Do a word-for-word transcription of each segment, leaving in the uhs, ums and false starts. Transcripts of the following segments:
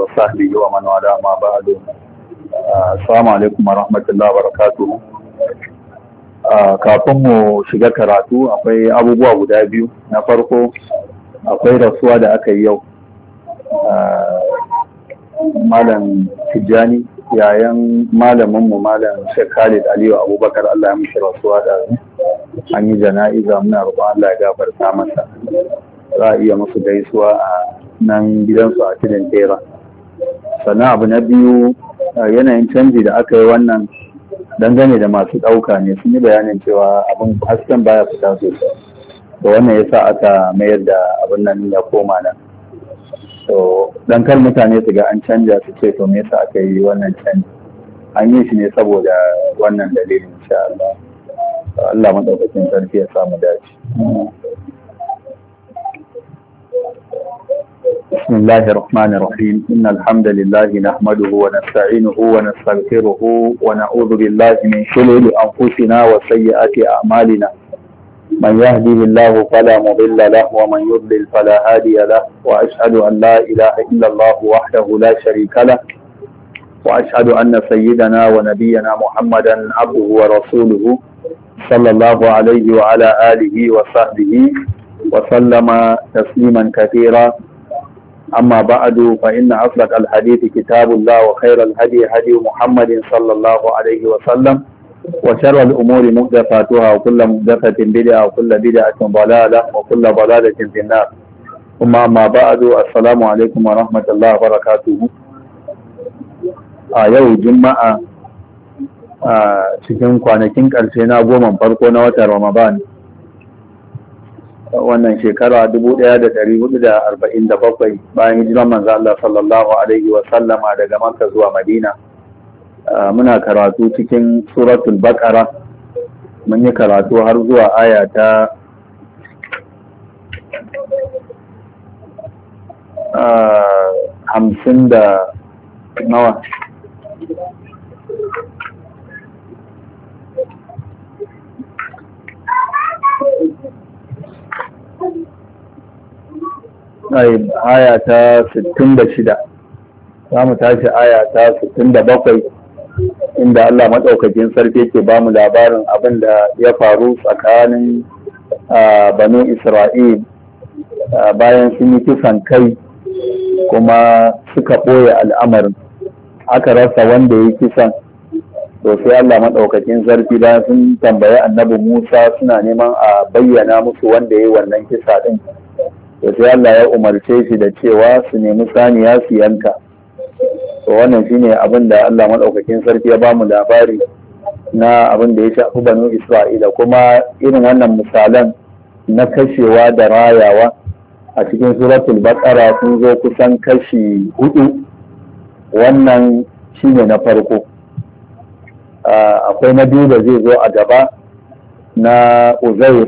وصحبه ومن والاه ما بعد. Assalamu alaikum warahmatullahi wabarakatuh. Kafin mu shiga karatu akwai abubuwa guda biyu. Na farko akwai rasuwa da aka yi yau. Malam Tijjani yayan malaminmu Malam Sheikh Khalid Aliyu Abubakar, Allah ya mishi rasuwa da an yi jana'iza, muna roƙon Allah ya gafarta masa. Za a iya musu gaisuwa a nan gidansu a cikin tera. Sannan abu na biyu, yanayin canji da aka yi wannan dangane da masu ɗauka ne, sun yi bayanin cewa abin hasken baya fita sosai, da wannan yasa aka mayar da abin nan ya koma nan. So dan kar mutane su ga an canja su ce to me yasa aka yi wannan canji, an yi shi ne saboda wannan dalilin, insha Allah. Allah madaukakin sarki ya samu dace. بسم الله الرحمن الرحيم. إن الحمد لله نحمده ونستعينه ونستغفره ونعوذ بالله من شرور أنفسنا وسيئات أعمالنا. من يهده الله فلا مضل له ومن يضلل فلا هادي له، وأشهد أن لا إله إلا الله وحده لا شريك له، وأشهد أن سيدنا ونبينا محمدا عبده ورسوله صلى الله عليه وعلى آله وصحبه وسلم تسليما كثيرا. أما بعد، فإن أصدق الحديث كتاب الله، وخير الهدي هدي محمد صلى الله عليه وسلم، وشر الأمور محدثاتها، وكل محدثة بدعة، وكل بدعة ضلالة، وكل ضلالة في النار. ثم أما بعد، السلام عليكم ورحمة الله وبركاته. a yau juma'a a cikin kwanakin ƙarshe na goma farko na watan Ramadan, wannan shekara dubu ɗaya da ɗari hudu da arba'in da bakwai bayan hijiran manzo Allah sallallahu alaihi wa sallama daga Makka zuwa Madina. Muna karatu cikin suratul Baqara, mun yi karatu har zuwa aya ta hamsin da nawa aya ta sittin da shida, za mu tashi aya ta sittin da bakwai, inda Allah maɗaukakin sarki ke ba mu labarin abin da ya faru tsakanin banu Isra'il bayan sun yi kisan kai kuma suka ɓoye al'amarin, aka rasa wanda ya yi kisan. To sai Allah maɗaukakin sarki bayan sun tambayi annabi Musa suna neman a bayyana musu wanda ya yi wannan kisa ɗin. To sai Allah ya umarce shi da cewa su nemi saniya su yanka. To wannan shine abin da Allah maɗaukakin sarki ya bamu labari na abin da ya shafi banu Isra'ila, kuma irin wannan misalan na kashewa da rayawa a cikin suratul Baqara sun zo kusan kashi hudu. Wannan shine na farko. Akwai na biyu da zai zo a gaba na Uzair.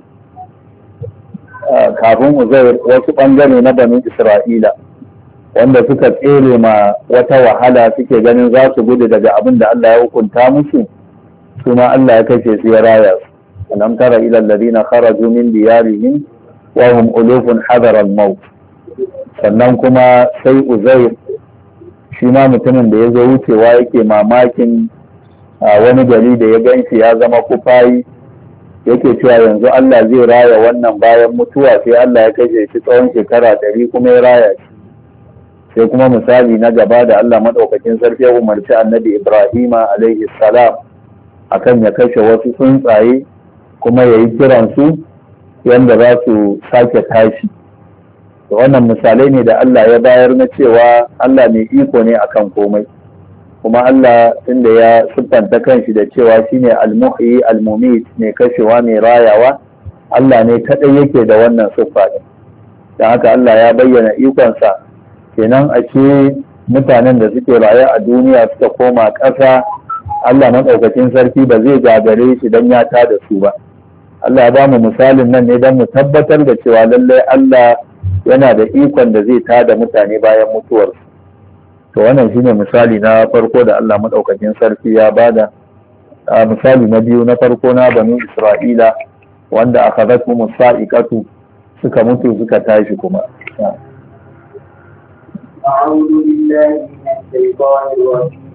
Kafin Uzair, wasu ɓangare na banu Isra'ila wanda suka tsere ma wata wahala suke ganin za su gudu daga abin da Allah ya hukunta musu, kuma Allah ya kashe su ya raya su. Alam tara ila alladhina kharaju min diyarihim wa hum ulufun hadara al-maut. Sannan kuma sai Uzair, shi ma mutumin da ya zo wucewa yake mamakin wani gari da ya ganshi ya zama kufayi, yake cewa yanzu Allah zai raya wannan bayan mutuwa, sai Allah ya kashe shi tsawon shekara ɗari kuma ya raya shi. Sai kuma misali na gaba da Allah maɗaukakin sarki ya umarci annabi Ibrahima alaihi salam akan ya kashe wasu tsuntsaye kuma ya yi kiransu yadda za su sake tashi. Da wannan misalai ne da Allah ya bayar na cewa Allah mai iko ne akan komai, kuma Allah tunda ya siffanta kanshi da cewa shine al-muhyi al-mumit, mai kashewa mai rayawa, Allah ne kadai yake da wannan siffa din. Dan haka Allah ya bayyana ikonsa, kenan a ce mutanen da suke raye a duniya suka koma ƙasa, Allah maɗaukakin sarki ba zai gagare shi don ya tada su ba. Allah ya ba mu misalin nan ne don mu tabbatar da cewa lallai Allah yana da ikon da zai tada mutane bayan mutuwarsu. To wannan shine misali na farko da Allah maɗaukakin sarki ya bada. A misali na biyu, na farko na banu Isra'ila wanda akhadhatu musa'iqatu, suka mutu suka tashi kuma. أعوذ بالله من الشيطان الرجيم.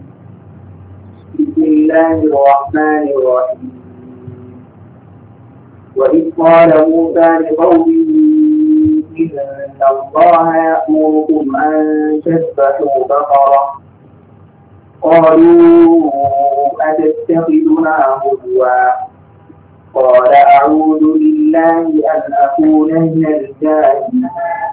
بسم الله الرحمن الرحيم. وإذ قال موسى لقومه إن الله يأمركم أن تذبحوا بقرة قالوا أتتخذنا هزوا قال أعوذ بالله أن أكون من الجاهلين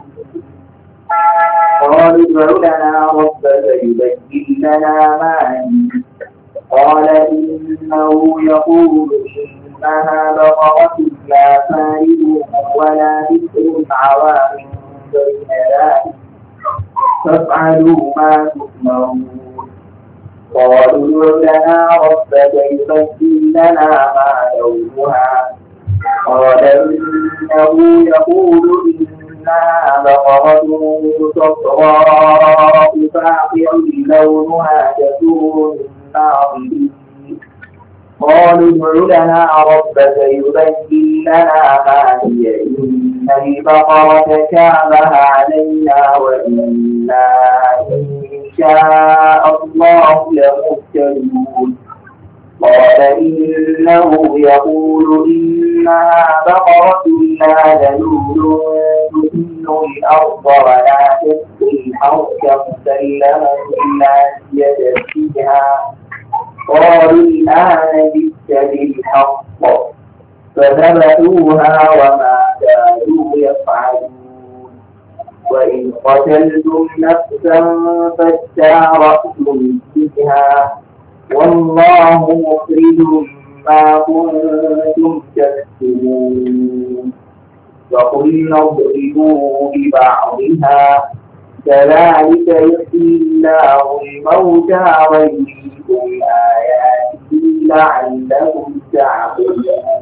قالوا ادع لنا ربك يبين لنا ما هي قال إنه يقول إنها بقرة لا فارغ ولا بكر عوام بين ذلك فافعلوا ما تؤمرون قالوا ادع لنا ربك يبين لنا ما لونها قال إنه يقول إنها بقرة صفراء فاقع لونها تسر الناظرين قالوا ادع لنا ربك يبين لنا ما هي إن البقرة شابه علينا وإنا إن شاء الله لمهتدون قال إنه يقول إنها بقرة لا ذلول تثن الأرض ولا تسقي الحرث مسلمة لا شية فيها قالوا الآن جئت بالحق فذبحوها وما كانوا يفعلون وإن قتلتم نفسا فادارأتم فيها والله مخرج ما كنتم تكتمون وقلنا اضربوه ببعضها كذلك يحيي الله الموتى ويريكم آياته لعلكم تعقلون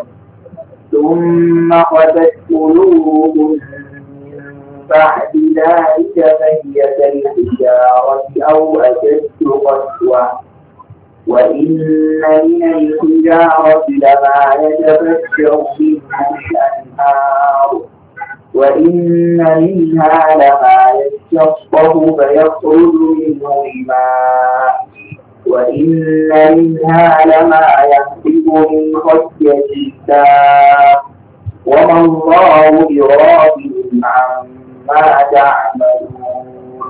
ثم قست قلوبكم من بعد ذلك فهي كالحجارة أو أشد قسوة وإن من الحجارة لما يتفجر منه الأنهار وإن منها لما يشقق فيخرج منه الماء وإن منها لما يهبط من خشية الله وما الله بغافل عما تعملون.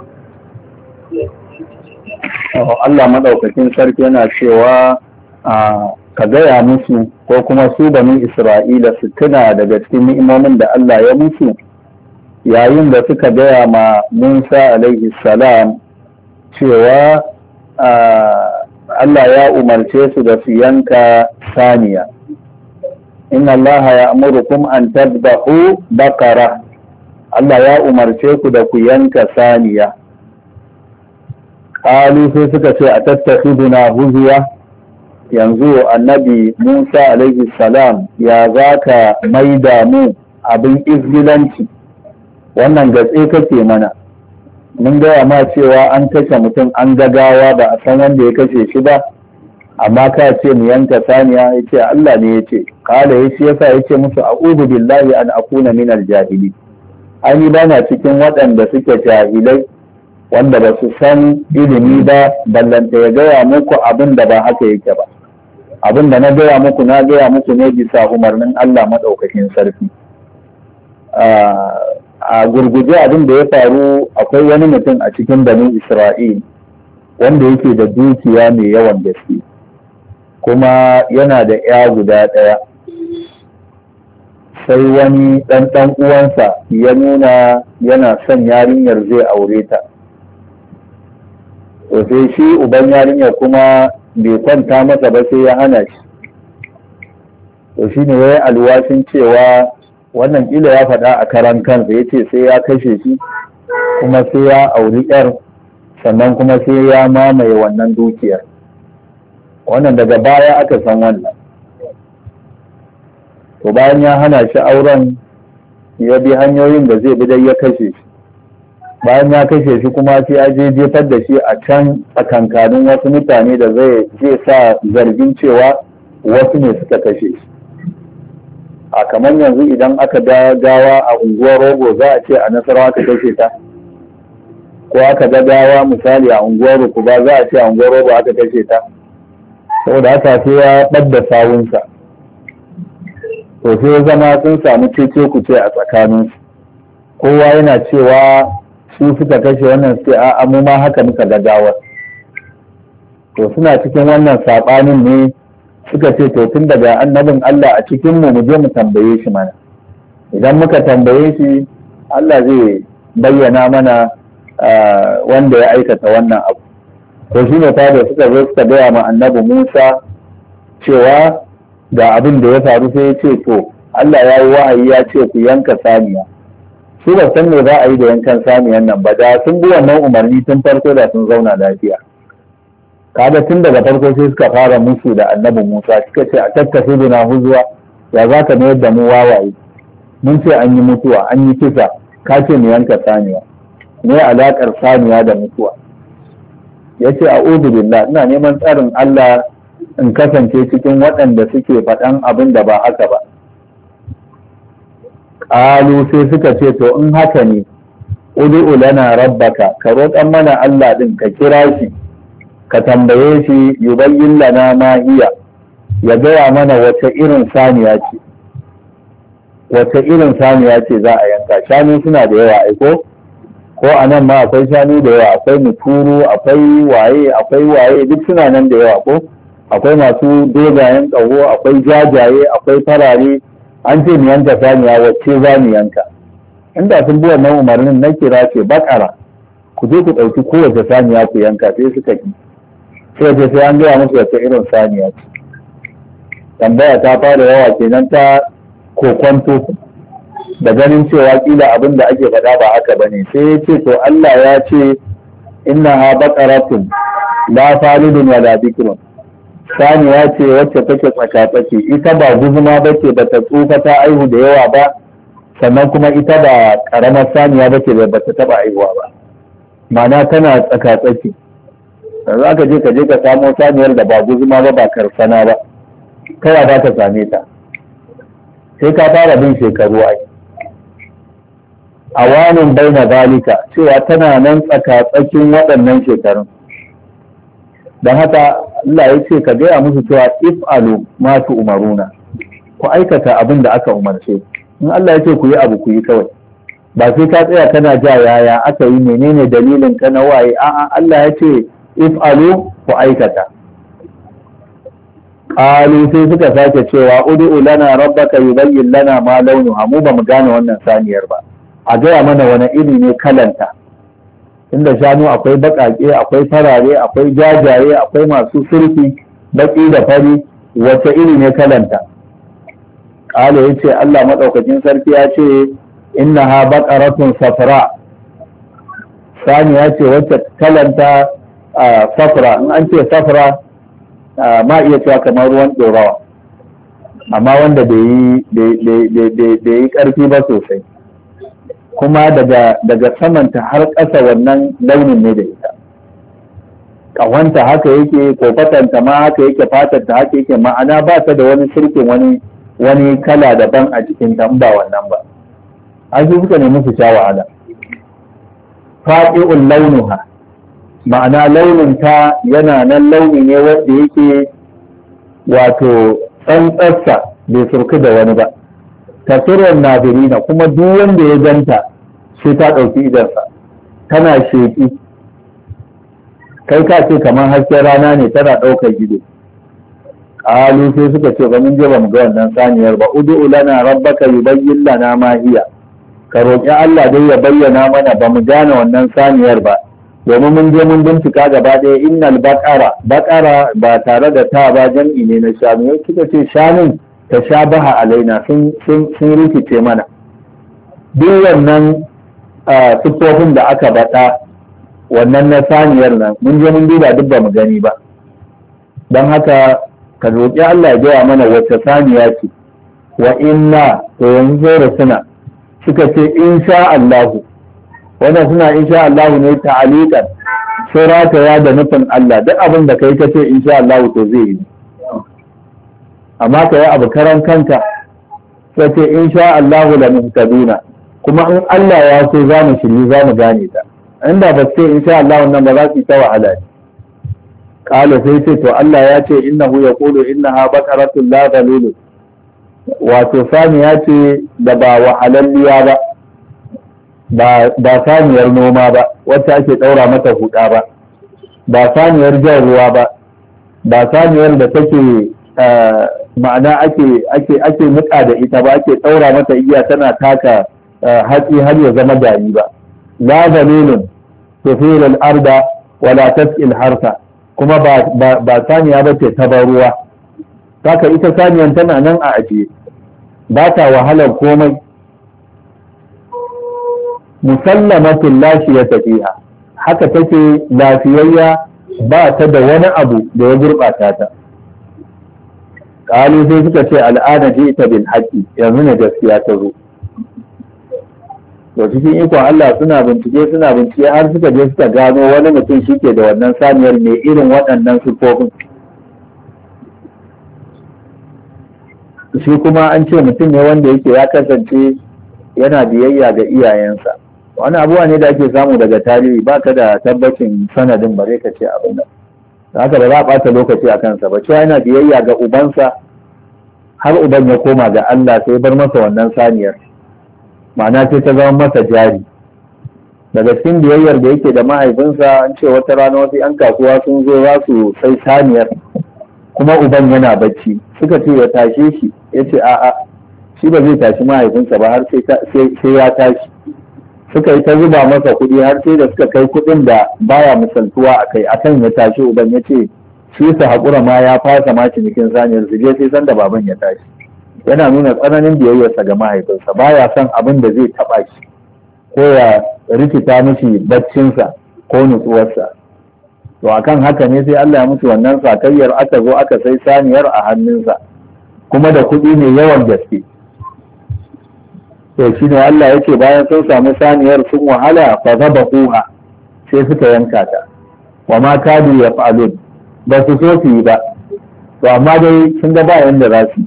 Allah madaukakin sarki yana cewa ka gaya musu ko kuma su bani Isra'ila su tuna daga cikin ni'imomin da Allah ya musu yayin da suka gaya ma Musa alaihi salam cewa Allah ya umarce su da su yanka saniya. Inna Allah ya amurukum an tadbahu bakara. Allah ya umarce ku da ku yanka saniya. Qalu sai suka ce a tattakhiduna huzuwa, yanzu annabi Musa alaihi salam ya zaka maida mu abin izgilanci, wannan gatse kake mana. Mun gaya ma cewa an kashe mutum an gagawa ba a san wanda ya kashe shi ba, amma ka ce mu yanka saniya, ya ce Allah ne ya ce. Kala ya ce yasa ya ce musu a'udhu billahi an akuna minal jahili. Ani bana cikin waɗanda suke jahilai wanda ba su san ilimi ba, ballanta ya gaya muku abin da ba haka yake ba. Abin da na gaya muku na gaya muku ne bisa umarnin Allah maɗaukakin sarki. A gurguje abin da ya faru, akwai wani mutum a cikin bani Isra'il wanda yake da dukiya mai yawan gaske, kuma yana da ya guda ɗaya. Sai wani ɗan ɗan uwansa ya nuna yana son yarinyar zai aure ta. To sai shi uban yarinyar kuma bai kwanta masa ba sai ya hana shi. To shi ne ya yi alwashin cewa wannan kila ya faɗa a karan kansa, ya ce sai ya kashe shi kuma sai ya auri yar, sannan kuma sai ya mamaye wannan dukiyar. Wannan daga baya aka san wannan. To bayan ya hana shi auren, ya bi hanyoyin da zai bi dai ya kashe shi. Bayan ya kashe shi kuma sai ya je jefar da shi a can tsakankanin wasu mutane da zai sa zargin cewa wasu ne suka kashe shi. A kamar yanzu idan aka da gawa a unguwar rogo za a ce a Nasarawa ka kashe ta, ko aka ga gawa misali a unguwar ku ba za a ce a unguwar ba aka kashe ta, saboda haka sai ya ɓadda sawunsa. To sai zama sun samu cece ku ce a tsakaninsu, kowa yana cewa su suka kashe wannan sai a mu ma haka muka ga gawar. To suna cikin wannan saɓanin ne suka ce to tun daga annabin Allah a cikin mu mu je mu tambaye shi mana, idan muka tambaye shi Allah zai bayyana mana wanda ya aikata wannan abu. To shi ne fa da suka zo suka gaya ma annabi Musa cewa ga abin da ya faru, sai ya ce to Allah ya yi wahayi ya ce ku yanka saniya. Su ba san me za a yi da yankan saniyan nan ba, da sun bi wannan umarni tun farko da sun zauna lafiya. Kaga tun daga farko sai suka fara musu da annabi Musa, suka ce a tattafi bina huzuwa, ya za ka mayar da mu wawaye, mun ce an yi mutuwa an yi kisa, ka ce mu yanka saniya, me alaƙar saniya da mutuwa? Ya ce a'udhu billah, ina neman tsarin Allah in kasance cikin waɗanda suke faɗan abin da ba haka ba. Ƙalu sai suka ce to in haka ne ud'u lana rabbaka, ka roƙan mana Allah ɗin, ka kira shi ka tambaye shi yubayyin lana ma hiya, ya gaya mana wace irin saniya ce wace irin saniya ce za a yanka. Shanu suna da yawa aiko, ko a nan ma akwai shanu da yawa, akwai muturu, akwai waye akwai waye duk suna nan da yawa ko, akwai masu dogayen ƙaho, akwai jajaye, akwai farare. An ce mu yanka saniya, wacce za mu yanka? Inda sun bi wannan umarnin na kira ce bakara, ku je ku ɗauki kowace saniya ku yanka, sai suka ki. Sai ce sai an gaya musu wace irin saniya ce. Tambaya ta fara yawa kenan ta kokwanto da ganin cewa kila abin da ake faɗa ba haka bane. Sai ya ce to Allah ya ce innaha baqaratun la falidun wala bikrun, saniya ce wacce take tsakatsaki, ita ba guzuma ba ce, ba ta tsufa ta aihu da yawa ba, sannan kuma ita ba karamar saniya ba ce, ba ta taba aihuwa ba, ma'ana tana tsakatsaki. za ka je ka je ka samo saniyar da ba guzuma ba ba karsana ba, kaya ba ka same ta, sai ka fara bin shekaru ai. awanin baina zalika, cewa tana nan tsakatsakin waɗannan shekarun. don haka Allah ya ce ka gaya musu cewa if'alu ma tu umaruna, ku aikata abin da aka umarce. In Allah ya ce ku yi abu ku yi kawai, ba sai ka tsaya kana ja yaya aka yi, menene dalilin ka na waye, a'a Allah ya ce if'alu ku aikata. qalu sai suka sake cewa ud'u lana rabbaka yubayyin lana ma launuha, mu ba mu gane wannan saniyar ba, a gaya mana wani iri ne kalanta. inda shanu akwai baƙaƙe, akwai farare, akwai jajaye, akwai masu surfi baƙi da fari, wace iri ne kalanta? ƙala ya ce Allah maɗaukacin sarki ya ce innaha baqaratun safra, saniya ce wacce kalanta safra. In an ce safra ma iya cewa kamar ruwan ɗorawa, amma wanda bai yi ƙarfi ba sosai, kuma daga daga samanta har ƙasa wannan launin ne da ita. ƙahonta haka yake, kofatanta ma haka yake, fatanta haka yake, ma'ana ba ta da wani shirkin wani wani kala daban a jikin ta ba wannan ba. an shi suka nemi su sha wahala. faɗi'un launuha, ma'ana launin ta yana nan launi ne wanda yake wato tsantsarsa bai surku da wani ba. tasirin nazirina, kuma duk wanda ya ganta sai ta ɗauki idansa, tana sheƙi, kai ka ce kamar hasken rana ne, tana ɗaukar ido. ƙalu sai suka ce ba mun je ba mu ga wannan saniyar ba, ud'u lana rabbaka yubayyin lana ma hiya, ka roƙi Allah dai ya bayyana mana, ba mu gane wannan saniyar ba, domin mun je mun bincika gaba ɗaya. innal baqara, baqara ba tare da ta ba jam'i ne na shanu, suka ce shanun ta sha baha alaina, sun rikice mana. duk wannan siffofin da aka baɗa wannan na saniyar nan mun je mun duba duk ba mu gani ba. don haka ka roƙi Allah ya gaya mana wacce saniya ce. wa inna, to yanzu da suna suka ce insha Allahu, wannan suna insha Allahu ne ta'aliqan, sai rataya da nufin Allah, duk abin da kai ka ce insha Allahu to zai yi. amma ka yi abu karan kanka sai ce in sha Allahu la muhtaduna, kuma in Allah ya so za mu shirye za mu gane ta. inda ba sai insha Allah wannan ba za su yi ta wahala ne. Kala sai ce to Allah ya ce innahu yaqulu innaha baqaratun la dhalul, wato saniya ce da ba wahalalliya ba ba saniyar noma ba wacce ake daura mata huda ba ba saniyar jan ruwa ba ba saniyar da take ma'ana ake ake ake nika da ita ba ake daura mata igiya tana taka hatsi har ya zama gari ba. la dhalulun tufilu al-arda wala tasqi al-harsa, kuma ba saniya ba ce ta ban ruwa. Saka ita saniyan tana nan a ajiye ba ta wahalar komai. Musallamatul lashiyata fiha, haka take lafiyayya ba ta da wani abu da ya gurɓata ta. Ƙalu sai suka ce al'ada ji ita bil haƙƙi, yanzu ne gaskiya ta zo. To cikin ikon Allah suna bincike suna bincike har suka je suka gano wani mutum shi ke da wannan saniyar mai irin waɗannan sifofin. Shi kuma an ce mutum ne wanda yake ya kasance yana biyayya ga iyayensa. Wani abuwa ne da ake samu daga tarihi ba ka da tabbacin sanadin bare ka ce abin nan. Da haka ba za a ɓata lokaci a kansa ba. Cewa yana biyayya ga ubansa har uban ya koma ga Allah sai bar masa wannan saniyar. Ma'ana sai ta zama masa jari. Daga cikin biyayyar da yake da mahaifinsa an ce wata rana wasu 'yan kasuwa sun zo za su sai saniyar kuma uban yana bacci suka ce ya tashe shi ya ce a'a shi ba zai tashi mahaifinsa ba har sai ya tashi. Suka yi ta zuba masa kuɗi har sai da suka kai kuɗin da baya misaltuwa a kai akan ya tashi uban ya ce shi su haƙura ma ya fasa ma cinikin saniyar su je sai san da baban ya tashi. Yana nuna tsananin biyayyarsa ga mahaifinsa baya son abin da zai taɓa shi ko ya rikita mishi baccinsa ko nutsuwarsa. To akan haka ne sai Allah ya mutu wannan sakayyar aka zo aka sai saniyar a hannunsa kuma da kuɗi mai yawan gaske. To shi ne Allah ya ce bayan sun samu saniyar sun wahala fa zabahuha sai suka yanka ta wa ma kadu ya fa'alun ba su so su yi ba. To amma dai sun ga ba yanda za su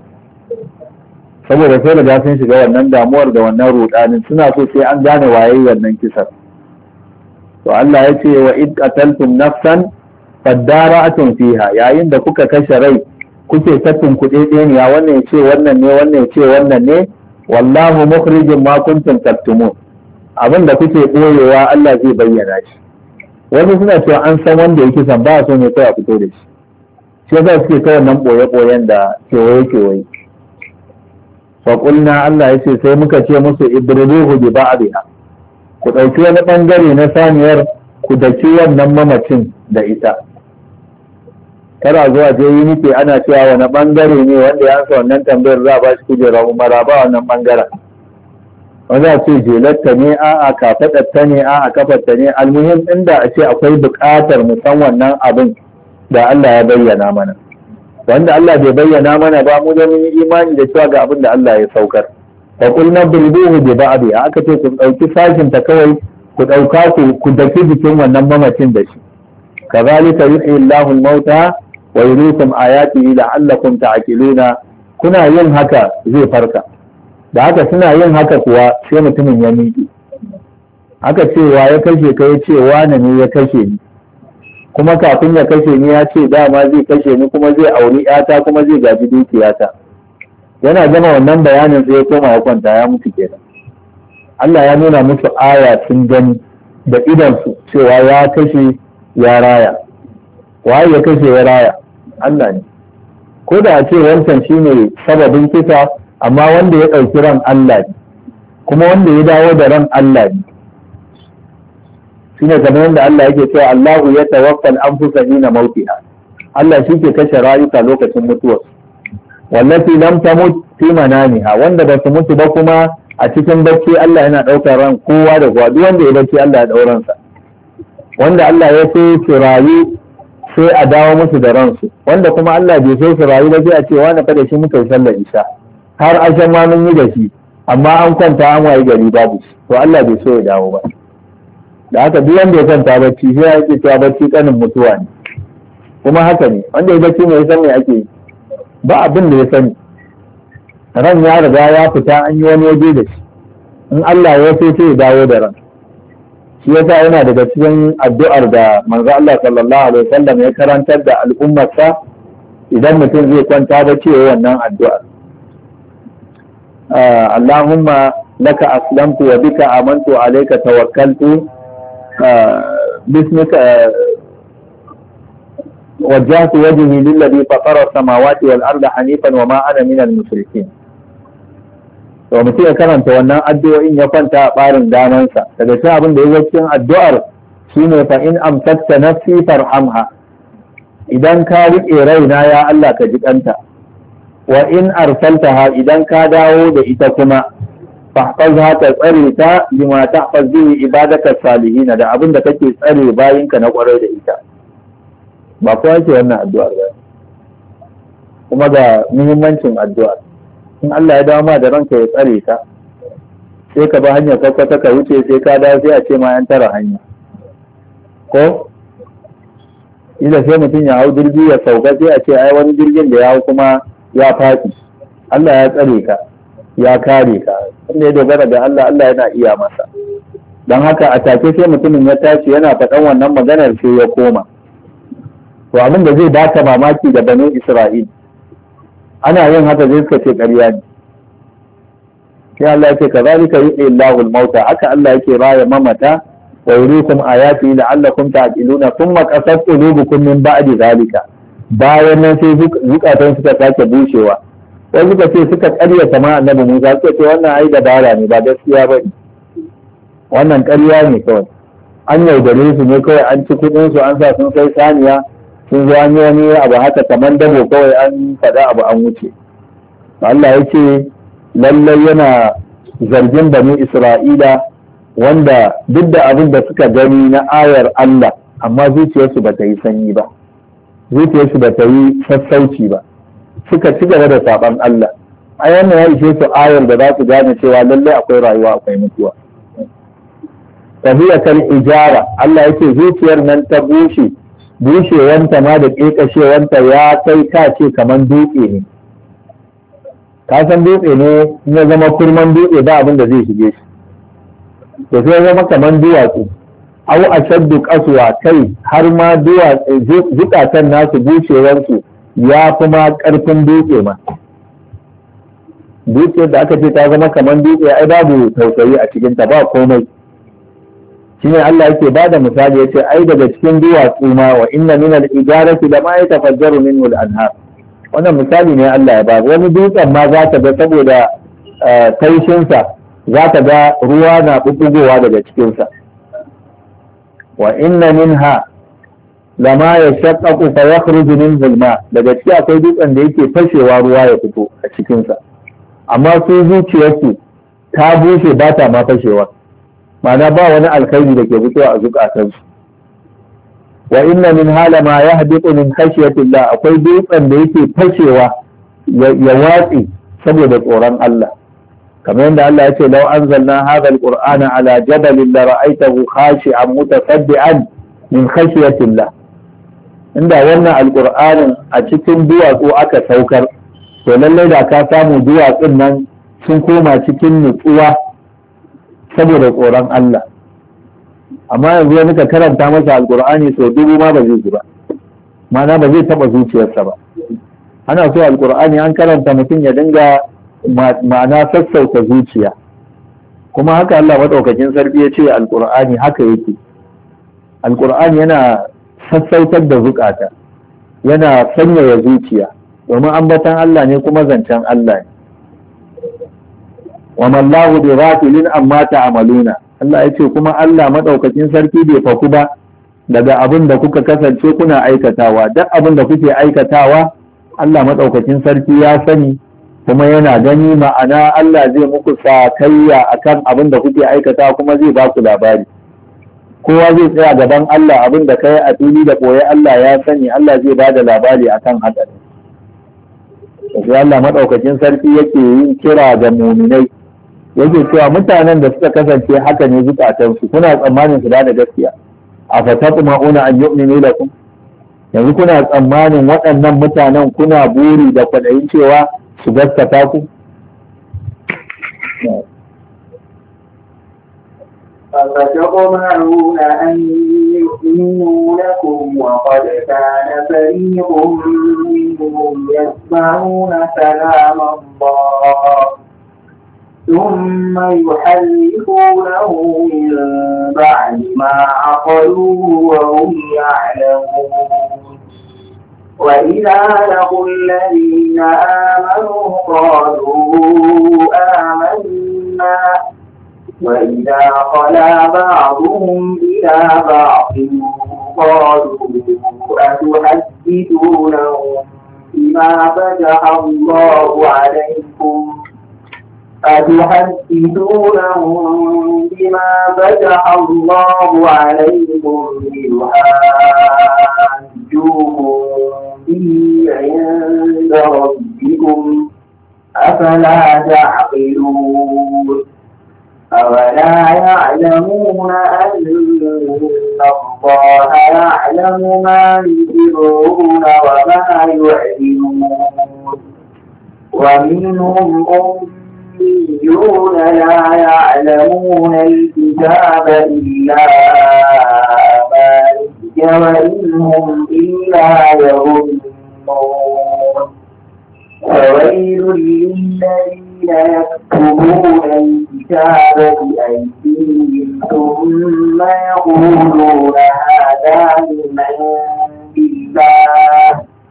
saboda sai da sun shiga wannan damuwar da wannan rudanin suna so sai an gane waye wannan kisar. To Allah ya ce wa id qataltum nafsan fadara'atun fiha, yayin da kuka kashe rai kuke tattun kuɗe ɗeniya wannan ya ce wannan ne wannan ya ce wannan ne wallahu mukhrijin ma kuntum taktumun, abin da kuke ɓoyewa Allah zai bayyana shi. Wasu suna cewa an san wanda ya kisan ba so ne kai a fito da shi, shi yasa suke ta wannan ɓoye-ɓoyen da kewaye-kewaye. faƙulna Allah ya ce sai muka ce musu idribuhu bi ba'dha, ku ɗauki wani ɓangare na saniyar ku daki wannan mamacin da ita. Kara zuwa je yi nike ana cewa wani ɓangare ne wanda ya ansa wannan tambayar za a ba shi kujera umara ba wannan ɓangaren. Wanda a ce jelarta ne a a kafaɗarta ne a a kafarta ne almuhim inda a ce akwai buƙatar mu san wannan abin da Allah ya bayyana mana. Wanda Allah bai bayyana mana ba mu da mun yi imani da cewa ga abin da Allah ya saukar. Fa qulna bilbuhu bi ba'di, aka ce ku dauki sashin ta kawai ku dauka ku ku daki jikin wannan mamacin da shi. Kazalika yuhyi Allahu al-mauta wa yuriikum ayatihi la'allakum ta'qiluna. Kuna yin haka zai farka. Da haka suna yin haka kuwa sai mutumin ya miƙe. Aka ce wa ya kashe ka ya ce wane ne ya kashe ni. Kuma kafin ya kashe ni ya ce dama zai kashe ni kuma zai auri yata kuma zai gaji dukiyata. Yana gama wannan bayanin sai ya koma ya kwanta ya mutu kenan. Allah ya nuna musu aya sun gani da idansu cewa ya kashe ya raya. Waye ya kashe ya raya? Allah ne. Ko da a ce wancan shine sababin kisa amma wanda ya ɗauki ran Allah ne kuma wanda ya dawo da ran Allah ne. Shine kamar yadda Allah yake cewa Allahu ya tawaffal anfusa hina mautiha. Allah shi ke kashe rayuka lokacin mutuwarsu. Wallati lam tamut fi manamiha, wanda ba su mutu ba kuma a cikin bacci Allah yana ɗaukar ran kowa da kowa, duk wanda ya bacci Allah ya ɗauran sa. Wanda Allah ya so su rayu sai a dawo musu da ransu, wanda kuma Allah bai so su rayu ba sai a ce wani fa da shi muka yi sallar isha har ashan ma mun yi da shi amma an kwanta an wayi gari babu shi, to Allah bai so ya dawo ba. Da haka duk wanda ya kwanta bacci sai ya ce cewa bacci kanin mutuwa ne, kuma haka ne wanda ya bacci mai san me ake yi ba abin da ya sani. Ran ya riga ya fita an yi wani waje da shi, in Allah ya so sai ya dawo da ran. shi yasa yana daga cikin addu'ar da manzo Allah sallallahu alaihi wasallam ya karantar da al'ummarsa idan mutum zai kwanta da cewa wannan addu'ar Allahumma laka aslamtu wa bika amantu alayka tawakkaltu bismika wajjahtu wajhi lilladhi fatara as-samawati wal arda hanifan wa ma ana minal mushrikeen. to mutum ya karanta wannan addu'o'in ya kwanta a ɓarin damansa daga cikin abin da ya cikin addu'ar shine fa in amsakta nafsi farhamha, idan ka riƙe raina ya Allah ka ji kanta, wa in arsaltaha idan ka dawo da ita kuma fahfazha ta tsare ta bima tahfaz bihi ibadaka salihin, da abin da kake tsare bayinka na kwarai da ita. ba kowa yake wannan addu'ar ba, kuma ga muhimmancin addu'ar. in Allah ya dawo ma da ranka ya tsare ka, sai ka ba hanyar kwakwata ka wuce, sai ka dawo sai a ce ma yan tara hanya, ko ila sai mutum ya hau jirgi ya sauka sai a ce ai wani jirgin da ya hau kuma ya faɗi. Allah ya tsare ka, ya kare ka, wanda ya dogara da Allah, Allah yana iya masa. don haka a take sai mutumin ya tashi yana faɗan wannan maganar sai ya koma. to abin da zai baka mamaki da banu Isra'il, ana yin haka zai suka ce ƙarya ne. sai Allah ya ce ka zalika yuhyi Allahu al-mauta, haka Allah yake raya mamata wa yuriikum ayati la'allakum ta'qiluna thumma qasat qulubukum min ba'di zalika. bayan nan sai zukatan suka sake bushewa, wai suka ce suka ƙaryata ma annabi Musa, suka ce wannan ai dabara ne, ba gaskiya ba ne, wannan ƙarya ne kawai, an yaudare su ne kawai, an ci kuɗin su an sa sun sai saniya, sun zo an yi wani abu haka kamar dabo kawai, an faɗa abu an wuce. Allah ya ce lallai yana zargin bani Isra'ila wanda duk da abin da suka gani na ayar Allah, amma zuciyarsu ba ta yi sanyi ba, zuciyarsu ba ta yi sassauci ba, suka ci gaba da saɓan Allah. ai wannan ya ishe su ayar da za su gane cewa lallai akwai rayuwa akwai mutuwa. tafiya kan ijara, Allah yake zuciyar nan ta bushe, bushewanta ma da ƙeƙashewanta ya kai ka ce kamar dutse ne. ka san dutse ne ya zama kurman dutse ba abin da zai shige shi, to sai zama kamar duwatsu, au ashaddu qaswa, kai har ma duwatsu zukatan nasu bushewarsu ya kuma ƙarfin dutse ma. dutse da aka ce ta zama kamar dutse ai babu tausayi a cikinta, ba komai. shine Allah yake bada misali, yace ai daga cikin duwatsu ma wa inna min al-ijarati lama yatafajjaru minhu al-anhar. wannan misali ne Allah ya ba. wani dutsen ma za ta ga saboda taushinsa za ta ga ruwa na bubbugowa daga cikinsa. wa inna minha lama yashaqqaqu fa yakhruju minhu al-ma, daga ciki akwai dutsen da yake fashewa ruwa ya fito a cikinsa, amma su zuciyarsu ta bushe ba ta ma fashewa, ma'ana ba wani alkhairi da ke fitowa a zukatansu. wa inna min hala ma yahbitu min khashyatillah, akwai dutsen da yake fashewa ya watsi saboda tsoron Allah, kamar yadda Allah ya ce law anzalna hadha alqur'ana ala jabalin la ra'aytahu khashi'an mutasaddian min khashyatillah. inda wannan alqur'anin a cikin duwatsu aka saukar, to lallai da ka samu duwatsun nan sun koma cikin nutsuwa saboda tsoron Allah. amma yanzu wani ka karanta masa alkur'ani sau dubu ma ba zai ji ba, ma'ana ba zai taba zuciyarsa ba. ana so alkur'ani an karanta mutum ya dinga ma'ana sassauta zuciya, kuma haka Allah madaukakin sarki ya ce alkur'ani haka yake. alkur'ani yana sassautar da zukata, yana sanyaya zuciya, domin ambatan Allah ne kuma zancen Allah ne. wa mallahu bi ghafilin amma ta'maluna, Allah ya ce kuma Allah madaukakin sarki bai faku ba daga abin da kuka kasance kuna aikatawa. duk abin da kuke aikatawa Allah madaukakin sarki ya sani kuma yana gani, ma'ana Allah zai muku sakayya akan abin da kuke aikatawa kuma zai ba ku labari. kowa zai tsaya gaban Allah, abin da kai a fili da koyi Allah ya sani, Allah zai ba da labari akan haka. sai Allah madaukakin sarki yake yin kira ga muminai, yake cewa mutanen da suka kasance haka ne zukatansu, kuna tsammanin su da gaskiya? a fatatma'una an yu'minu lakum, yanzu kuna tsammanin waɗannan mutanen kuna buri da kwaɗayin cewa su gaskata ku? أفتطمعون أن يؤمنوا لكم وقد كان فريق منهم يسمعون كلام الله ثم يحرفونه من بعد ما عقلوه وهم يعلمون وإذا لقوا الذين آمنوا قالوا آمنا وإذا خلا بعضهم إلى بعض قالوا أتحدثونهم بما فتح الله عليكم أتحدثونهم بما فتح الله عليكم ليحاجوكم به عند ربكم أفلا تعقلون أولا يعلمون أن الله يعلم ما يسرون وما يعلنون ومنهم أميون لا يعلمون الكتاب إلا أماني وإنهم إلا يظنون فويل للذين يكتبون الكتاب بأيديهم ثم يقولون هذا من عند الله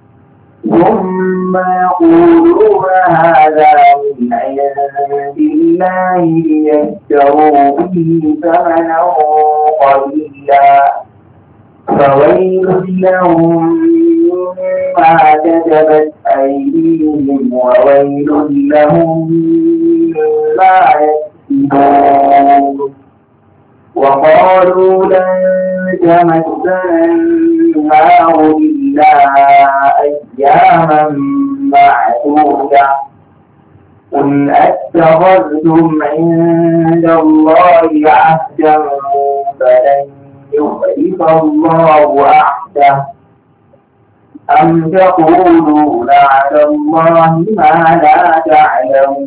ثم يقولون هذا من عند الله ليشتروا به ثمنا قليلا فويل لهم مما كتبت أيديهم وويل لهم مما يكسبون وقالوا لن تمسنا النار إلا أياما معدودة قل أتخذتم عند الله عهدا فلن يخلف الله عهده أم تقولون على الله ما لا تعلمون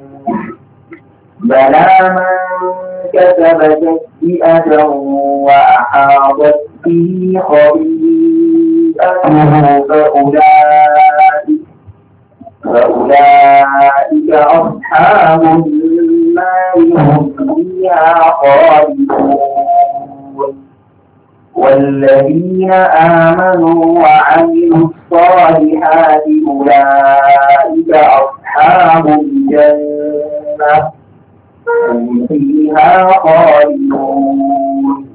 بلى من كسب سيئة وأحاطت به خطيئته فأولئك فأولئك أصحاب النار هم فيها خالدون والذين آمنوا وعملوا الصالحات أولئك أصحاب الجنة هم فيها خالدون.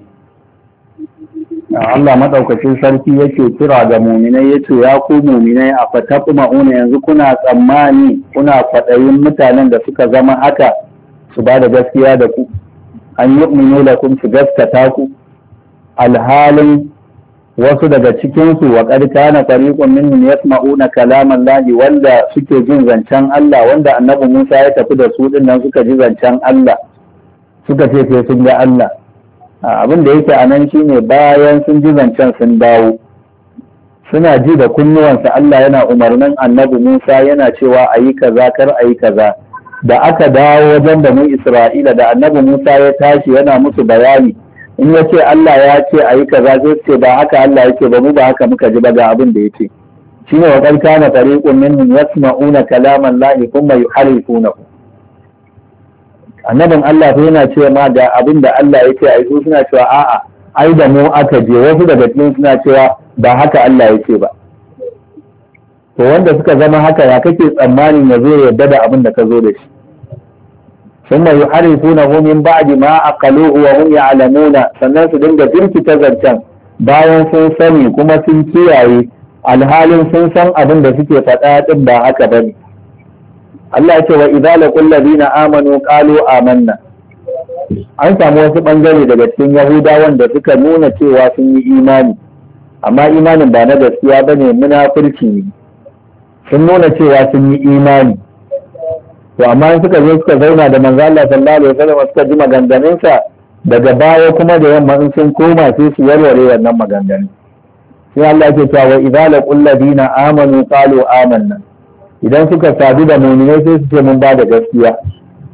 Allah madaukakin sarki yake kira ga muminai yace ya ku muminai a fataqma'una yanzu kuna tsammani kuna kwaɗayin mutanen da suka zama haka su ba da gaskiya da ku an yu'minu lakum su gaskata ku alhalin wasu daga cikinsu wa qad kana fariqun minhum yasma'una kalaman lahi wanda suke jin zancen Allah wanda annabi Musa ya tafi da su din nan suka ji zancen Allah suka ce sai sun ga Allah abin da yake a nan shine bayan sun ji zancen sun dawo suna ji da kunnuwansa Allah yana umarnin annabi Musa yana cewa a yi kaza kar a yi kaza da aka dawo wajen da mu Isra'ila da annabi Musa ya tashi yana musu bayani in ya ce Allah ya ce a yi kaza zai ce ba haka Allah ya ce ba mu ba haka muka ji ba ga abin da ya ce shine wa qad kana fariqun minhum yasma'una kalaman lahi thumma yuharrifunahu annabin Allah sai yana cewa ma ga abin da Allah ya ce ai su suna cewa a'a ai da mu aka je wasu daga cikin suna cewa ba haka Allah ya ce ba to wanda suka zama haka ya kake tsammanin ya zo yarda da abin da ka zo da shi ثم يحرفونه من بعد ما أقلوه وهم يعلمون sannan su dinga jirkita zancen bayan sun sani kuma sun kiyaye alhalin sun san abin da suke faɗa din ba haka bane Allah ya ce wa idza laqul ladina amanu qalu amanna an samu wasu bangare daga cikin yahudawan da suka nuna cewa sun yi imani amma imanin ba na gaskiya bane munafurci ne sun nuna cewa sun yi imani to amma in suka zo suka zauna da manzo Allah sallallahu alaihi wasallam suka ji maganganunsa daga baya kuma da yamma in sun koma sai su warware wannan maganganun sai Allah yake cewa wa idza laqul ladina amanu qalu amanna idan suka sadu da mu'minai sai su ce mun ba da gaskiya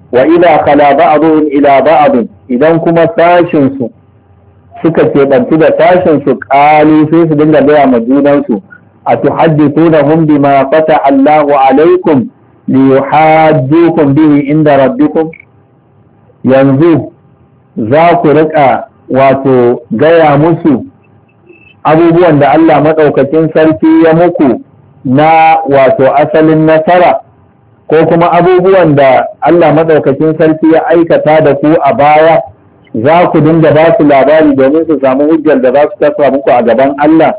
wa idza khala ba'dhum ila ba'd idan kuma sashin su suka keɓanci da sashin su ƙalu sai su dinga gaya ma junansu a tuhaddithunahum bima fataha Allahu alaikum li yuhajjukum bihi inda rabbikum, yanzu za ku riƙa wato gaya musu abubuwan da Allah maɗaukakin sarki ya muku na wato asalin nasara, ko kuma abubuwan da Allah maɗaukakin sarki ya aikata da ku a baya, za ku dinga ba su labari domin su samu hujjar da za su tafa muku a gaban Allah.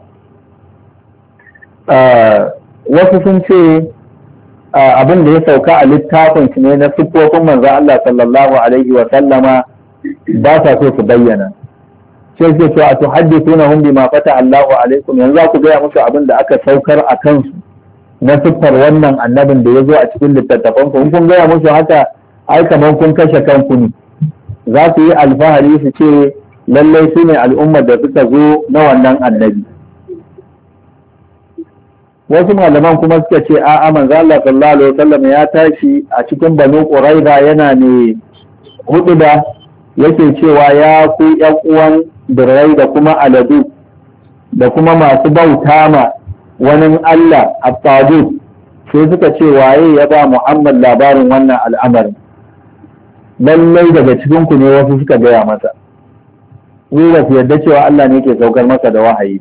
Wasu sun ce abin da ya sauka a littafin su ne na siffofin manzo Allah sallallahu alaihi wa sallama ba sa so su bayyana. Sai suke cewa tuhaddithunahum bima fata Allahu alaikum, yanzu za ku gaya musu abin da aka saukar a kansu na siffar wannan annabin da ya zo a cikin littattafan ku. In kun gaya musu haka ai kamar kun kashe kanku ne. Za su yi alfahari su ce lallai su ne al'ummar da suka zo na wannan annabi. Wasu malaman kuma suka ce a'a manzo Allah sallallahu alaihi wasallam ya tashi a cikin Banu Quraiza yana ne hudu da yake cewa ya ku ƴan uwan birrai da kuma aladu da kuma masu bauta ma wani Allah at-tagut, sai suka ce waye ya ba Muhammad labarin wannan al'amarin. Lallai daga cikin ku ne wasu suka gaya masa, ni ba su yarda cewa Allah ne ke saukar masa da wahayi ba.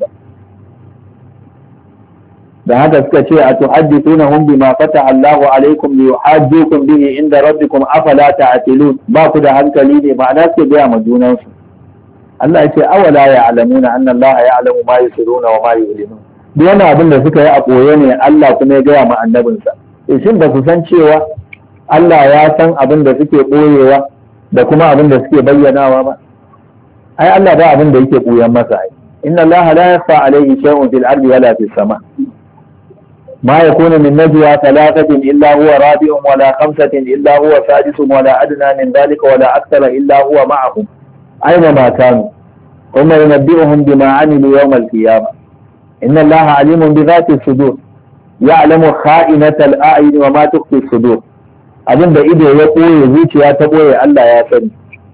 Da haka suka ce a tuhaddithunahum bima fataha Allahu alaikum li yuhajjukum bihi inda rabbikum afala ta'qilun, ba ku da hankali ne, ma'ana suke gaya ma junansu. Allah ya ce awala ya'lamuna anna Allah ya'lamu ma yusirruna wa ma yu'linun. Duk wani abin da suka yi a koye ne Allah kuma ya gaya ma annabinsa. Eh shin ba su san cewa Allah ya san abin da suke ɓoyewa da kuma abin da suke bayyanawa ba? Ai Allah ba abin da yake ɓoyan masa ai. Inna Allah la yakhfa alayhi shay'un fil ardi wala fis sama. ما يكون من نجوى ثلاثة إلا هو رابعهم ولا خمسة إلا هو سادسهم ولا أدنى من ذلك ولا أكثر إلا هو معهم أينما كانوا ثم ينبئهم بما عملوا يوم القيامة إن الله عليم بذات الصدور يعلم خائنة الأعين وما تخفي الصدور. abin da ido ya ɓoye zuciya ta ɓoye Allah ya sani.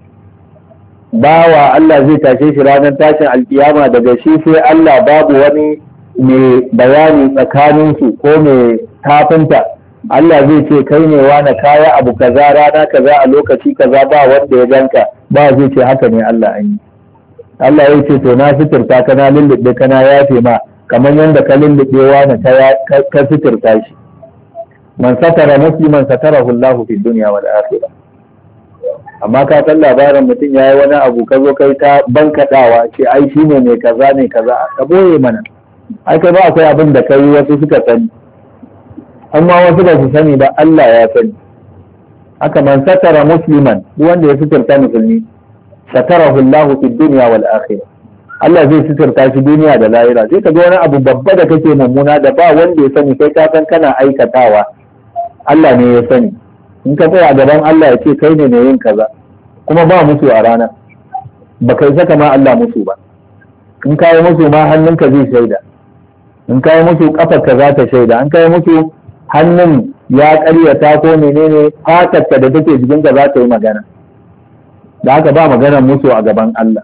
Bawa Allah zai tashe shi ranar tashin alkiyama, daga shi sai Allah babu wani mai bayani tsakaninsu ko mai tafinta. Allah zai ce kai ne wani kaya abu kaza rana kaza a lokaci kaza ba wanda ya ganka, ba zai ce haka ne Allah an yi. Allah ya ce to na fitirta ka na lullube ka na yafe ma kamar yadda ka lullube wani ka fitirta shi. Man satara musliman satarahu Allah fi dunya wal akhirah. Amma ka san labarin mutum yayi wani abu ka zo kai ta bankadawa ce ai shine mai kaza ne kaza, ka boye mana. Ai kai ba akwai abin da kai wasu suka sani, amma wasu ba su sani ba Allah ya sani. Haka man satara musliman, duk wanda ya suturta musulmi satarahu Allah fi dunya wal akhirah. Allah zai suturta shi duniya da lahira. Sai ka ga wani abu babba da kake mummuna da ba wanda ya sani, kai ka san kana aikatawa, Allah ne ya sani. In ka tsaya gaban Allah ya ce kai ne mai yin kaza, kuma ba musu a rana, ba kai saka ma Allah musu ba. In kayi musu ma hannunka zai shaida, in kayi musu kafarka za ta shaida, in kayi musu hannun ya karyata ko menene fatarka da take jikinka za ta yi magana. Da haka ba magana musu a gaban Allah.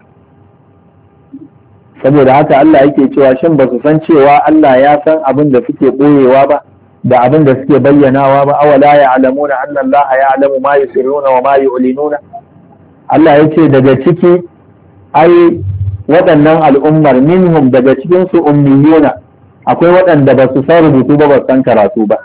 Saboda haka Allah yake cewa shin ba su san cewa Allah ya san abin da suke ɓoyewa ba da abin da suke bayyanawa ba? Awala ya'lamuna anna Allah ya'lamu ma yusirruna wa ma yu'linuna. Allah yace daga ciki ai waɗannan al'ummar minhum daga cikin su ummiyuna, akwai waɗanda ba su san rubutu ba, ba san karatu ba.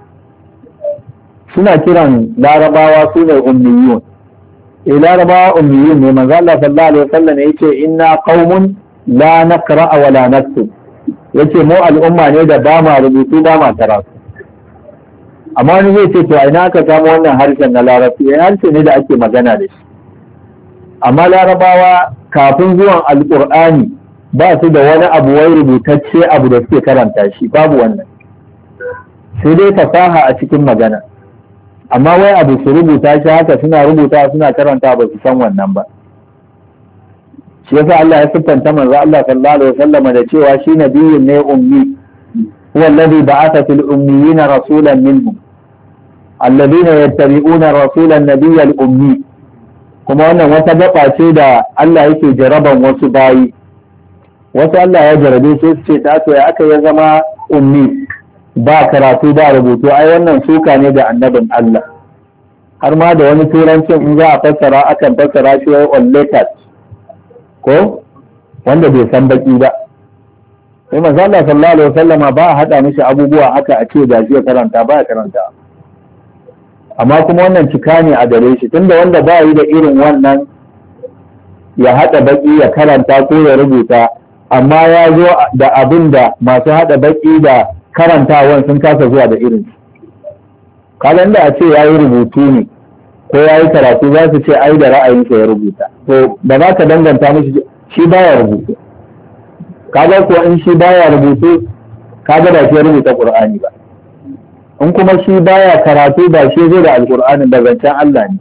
Suna kiran larabawa su ne ummiyun. Eh larabawa ummiyun ne. Manzo Allah sallallahu alaihi wasallam yace inna qaumun la naqra wa la naktub. Yace mu al'umma ne da ba ma rubutu ba ma karatu. Amma wani zai ce to a ina aka samu wannan harshen na larabci? Eh harshe ne da ake magana da shi. Amma larabawa kafin zuwan alƙur'ani ba su da wani abu wai rubutacce abu da suke karanta shi, babu wannan. Sai dai fasaha a cikin magana. Amma wai abu su rubuta shi haka suna rubuta suna karanta ba su san wannan ba. Shi yasa Allah ya siffanta manzo Allah sallallahu alaihi wasallam da cewa shi nabiyyun ne ummi, huwa alladhi ba'atha fil ummiyina rasulan minhum alladhina yattabi'una rasulan nabiyyal ummi, kuma wannan wata gaba ce da Allah yake jaraban wasu bayi. Wasu Allah ya jarabe su ce ta to ya aka ya zama ummi, ba karatu ba rubutu, ai wannan suka ne ga annabin Allah. Har ma da wani turancin in za a fassara akan fassara shi wai unlettered, ko wanda bai san baki ba. Sai manzo Allah sallallahu alaihi wasallama ba a hada mishi abubuwa haka a ce da shi ya karanta ba ya karanta. Amma kuma wannan cika ne a gare shi, tunda wanda ba yi da irin wannan ya haɗa baki ya karanta ko ya rubuta, amma ya zo da abin da masu haɗa baki da karantawan sun kasa zuwa da irin. Kalan da a ce ya yi rubutu ne ko ya yi karatu za su ce ai da ra'ayinsa ya rubuta, to da za ka danganta mishi shi baya rubutu. Kaga ko in shi baya rubutu kaga da shi ya rubuta Qur'ani ba. In kuma shi baya karatu ba shi zai da alƙur'anin da zancen Allah ne.